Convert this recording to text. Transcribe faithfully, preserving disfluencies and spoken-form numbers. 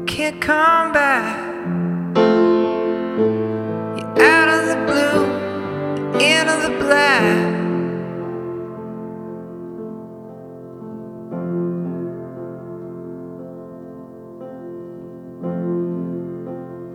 can't come back. You're out of the blue, into the black.